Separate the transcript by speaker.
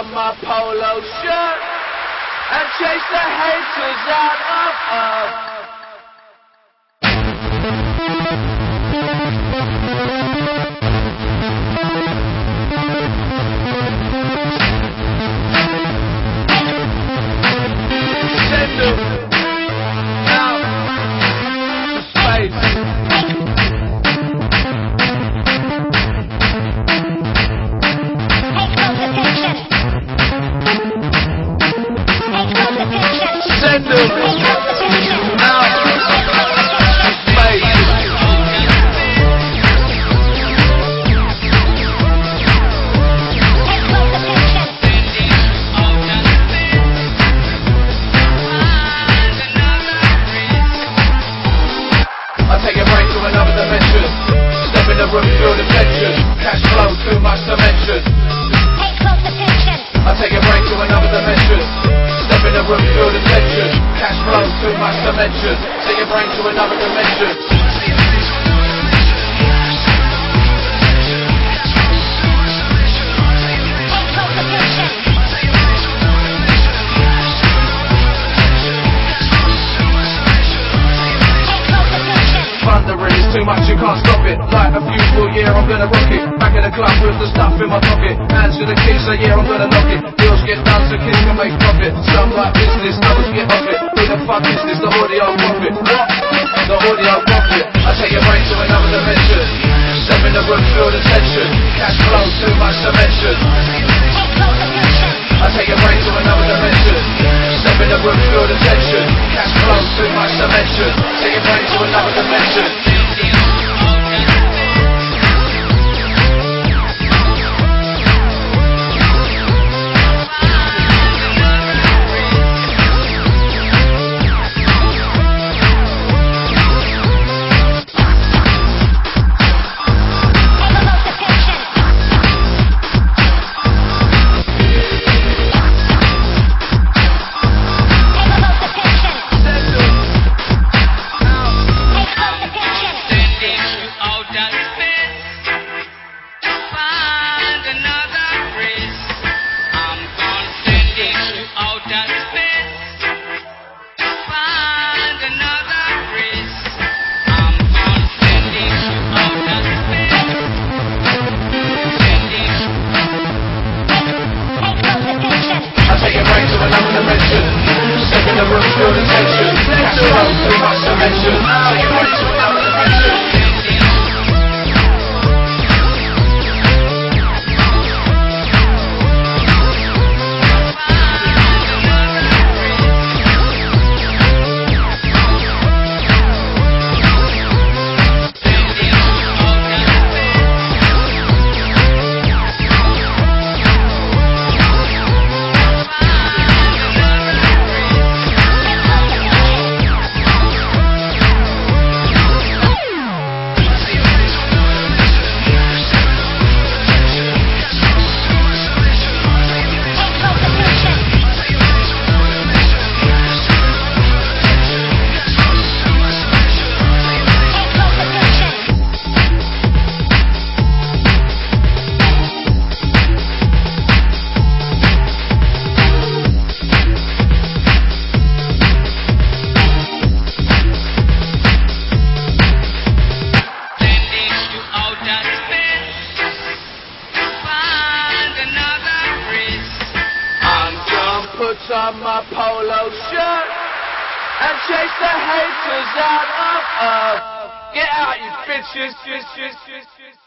Speaker 1: on my polo shirt and chase the haters out of earth. Send them out to space. Send them out to space. I take a break to another dimension. Step in the room, feel the tension. Cash flow, too much dimension. I take a break to another dimension. Step in the room, feel the tension. Cash flow, too much dimension. Take your brain to another dimension. Thundering is too much, you can't stop it. Like a funeral, yeah, I'm gonna rock it. Back in the club with the stuff in my pocket. Hands to the keys, so yeah, I'm gonna lock it. Deals get done so kids can make profit. Some like business, others get off it. Who the fuck is this? The audio profit. What? The audio profit. I take your brain to another dimension. Step in the room, feel the tension. Cash flow, too much dimension. I take your brain to another dimension. Step in the room, feel the tension. Cash flow, too much dimension. Take your brain to another dimension. Feel the tension, cash flow, too much dimension. Take your brain to another dimension. Put on my polo shirt and chase the haters out of earth. Get out, you bitches.